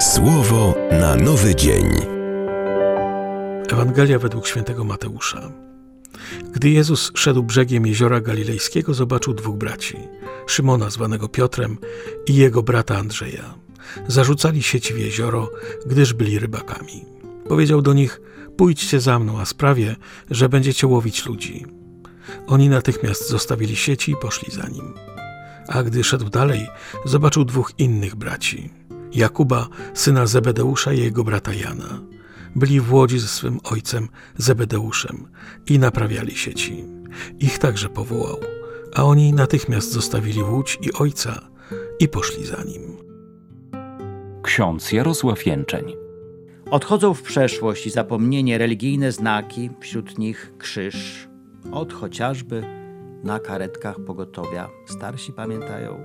Słowo na nowy dzień. Ewangelia według świętego Mateusza. Gdy Jezus szedł brzegiem jeziora galilejskiego, zobaczył dwóch braci, Szymona zwanego Piotrem i jego brata Andrzeja. Zarzucali sieci w jezioro, gdyż byli rybakami. Powiedział do nich: pójdźcie za mną, a sprawię, że będziecie łowić ludzi. Oni natychmiast zostawili sieci i poszli za nim. A gdy szedł dalej, zobaczył dwóch innych braci, Jakuba, syna Zebedeusza i jego brata Jana. Byli w łodzi ze swym ojcem Zebedeuszem i naprawiali sieci. Ich także powołał, a oni natychmiast zostawili łódź i ojca i poszli za nim. Ksiądz Jarosław Jęczeń. Odchodzą w przeszłość i zapomnienie religijne znaki, wśród nich krzyż. Od chociażby na karetkach pogotowia. Starsi pamiętają.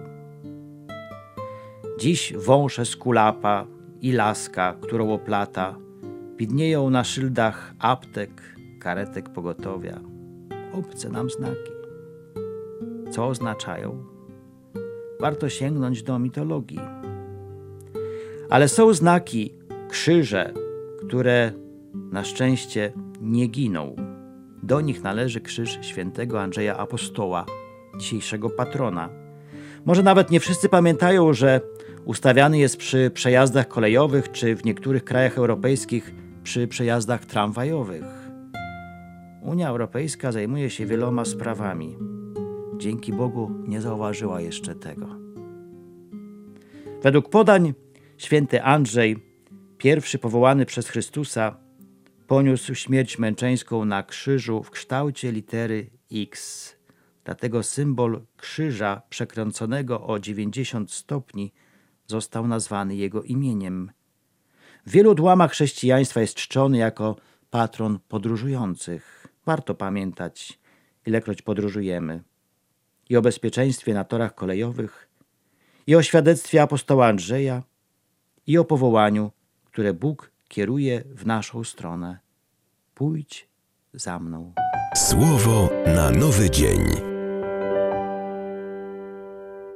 Dziś wąż eskulapa i laska, którą oplata, widnieją na szyldach aptek, karetek pogotowia. Obce nam znaki. Co oznaczają? Warto sięgnąć do mitologii. Ale są znaki, krzyże, które na szczęście nie giną. Do nich należy krzyż świętego Andrzeja Apostoła, dzisiejszego patrona. Może nawet nie wszyscy pamiętają, że ustawiany jest przy przejazdach kolejowych czy w niektórych krajach europejskich przy przejazdach tramwajowych. Unia Europejska zajmuje się wieloma sprawami. Dzięki Bogu nie zauważyła jeszcze tego. Według podań święty Andrzej, pierwszy powołany przez Chrystusa, poniósł śmierć męczeńską na krzyżu w kształcie litery X. Dlatego symbol krzyża przekręconego o 90 stopni został nazwany jego imieniem. W wielu odłamach chrześcijaństwa jest czczony jako patron podróżujących. Warto pamiętać, ilekroć podróżujemy. I o bezpieczeństwie na torach kolejowych, i o świadectwie apostoła Andrzeja, i o powołaniu, które Bóg kieruje w naszą stronę. Pójdź za mną. Słowo na nowy dzień.